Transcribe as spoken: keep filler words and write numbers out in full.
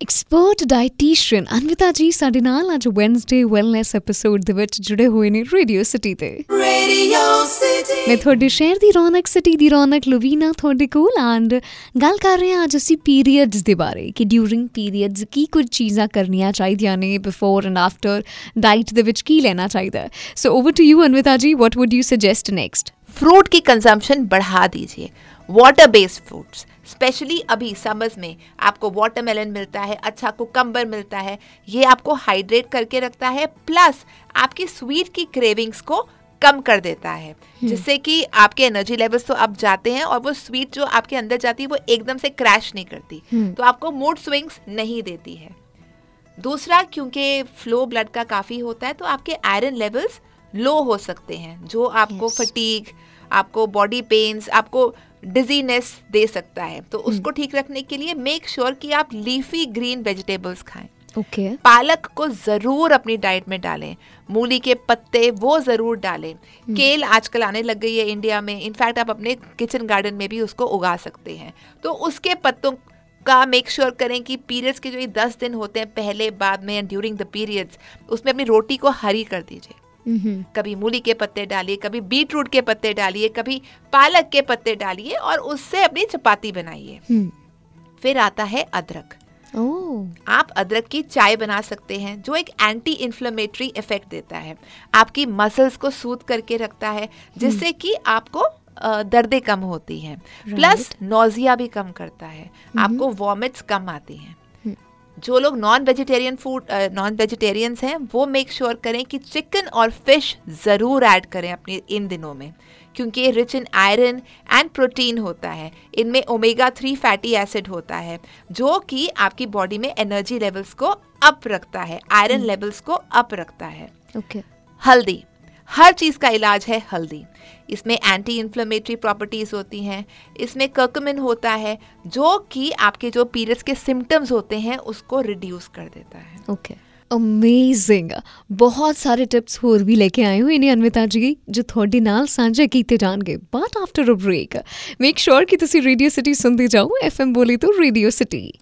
Expert dietitian ਅਨਵਿਤਾ ਜੀ ਸਾਡੇ ਨਾਲ ਅੱਜ ਵੈਨਸਡੇ ਵੈਲਨੈਸ ਐਪੀਸੋਡ ਦੇ ਵਿੱਚ ਜੁੜੇ ਹੋਏ ਨੇ ਰੇਡੀਓ ਸਿਟੀ ਤੇ। ਰੇਡੀਓ ਸਿਟੀ ਮੈਂ ਤੁਹਾਡੇ ਸ਼ਹਿਰ ਦੀ ਰੌਣਕ, ਸਿਟੀ ਦੀ ਰੌਣਕ ਲਵੀਨਾ ਤੁਹਾਡੇ ਕੋਲ, ਐਂਡ ਗੱਲ ਕਰ ਰਹੇ ਹਾਂ ਅੱਜ ਅਸੀਂ ਪੀਰੀਅਡਸ ਦੇ ਬਾਰੇ ਕਿ ਡਿਊਰਿੰਗ ਪੀਰੀਅਡਸ ਕੀ ਕੁਝ ਚੀਜ਼ਾਂ ਕਰਨੀਆਂ ਚਾਹੀਦੀਆਂ ਨੇ, ਬਿਫੋਰ ਐਂਡ ਆਫਟਰ, ਡਾਈਟ ਦੇ ਵਿੱਚ ਕੀ ਲੈਣਾ ਚਾਹੀਦਾ। So over to you Anvita ji, what would you suggest next? Fruit की कंजम्पशन बढ़ा दीजिए, वाटर बेस्ड फ्रूट्स, स्पेशली अभी समर्स में आपको वाटरमेलन मिलता है, अच्छा कुकम्बर मिलता है, ये आपको हाइड्रेट करके रखता है, प्लस आपकी स्वीट की क्रेविंग्स को कम कर देता है, जिससे कि आपके एनर्जी लेवल्स तो अप जाते हैं और वो स्वीट जो आपके अंदर जाती है वो एकदम से क्रैश नहीं करती, तो आपको मूड स्विंग्स नहीं देती है। दूसरा, क्योंकि फ्लो ब्लड का काफ़ी होता है तो आपके आयरन लेवल्स लो हो सकते हैं, जो आपको yes. फटीग, आपको बॉडी पेन्स, आपको डिजीनेस दे सकता है। तो hmm. उसको ठीक रखने के लिए मेक श्योर sure कि आप लीफी ग्रीन वेजिटेबल्स खाएं। okay. पालक को ज़रूर अपनी डाइट में डालें, मूली के पत्ते वो ज़रूर डालें। hmm. केल आजकल आने लग गई है इंडिया में, इनफैक्ट आप अपने किचन गार्डन में भी उसको उगा सकते हैं। तो उसके पत्तों का मेक श्योर sure करें कि पीरियड्स के जो ये दस दिन होते हैं पहले, बाद में, ड्यूरिंग द पीरियड्स, उसमें अपनी रोटी को हरी कर दीजिए। Mm-hmm. कभी मूली के पत्ते डालिए, कभी बीट रूट के पत्ते डालिए, कभी पालक के पत्ते डालिए और उससे अपनी चपाती बनाइए। hmm. फिर आता है अदरक। oh. आप अदरक की चाय बना सकते हैं, जो एक एंटी इन्फ्लेमेटरी इफेक्ट देता है, आपकी मसल्स को सूद करके रखता है, जिससे hmm. कि आपको दर्दें कम होती हैं, right. प्लस नोजिया भी कम करता है, mm-hmm. आपको वॉमिट्स कम आती हैं। जो लोग non vegetarian food non vegetarians हैं वो मेक श्योर sure करें कि चिकन और फिश ज़रूर ऐड करें अपने इन दिनों में, क्योंकि ये rich in iron and protein होता है। इनमें ओमेगा थ्री फैटी एसिड होता है, जो कि आपकी बॉडी में एनर्जी लेवल्स को अप रखता है, आयरन hmm. लेवल्स को अप रखता है। okay. हल्दी, हर चीज़ का इलाज है हल्दी। इसमें एंटी इन्फ्लेमेटरी प्रॉपर्टीज़ होती हैं, इसमें कर्कुमिन होता है, जो कि आपके जो पीरियड्स के सिम्टम्स होते हैं उसको रिड्यूस कर देता है। Okay, amazing. बहुत सारे टिप्स होर भी लेके आए हुए ने अनविता जी, जो थोड़े नाल साझे कीते जाणगे, but after a break. Make sure कि तुसी रेडियो सिटी सुनते जाओ। एफ एम बोले तो रेडियो सिटी।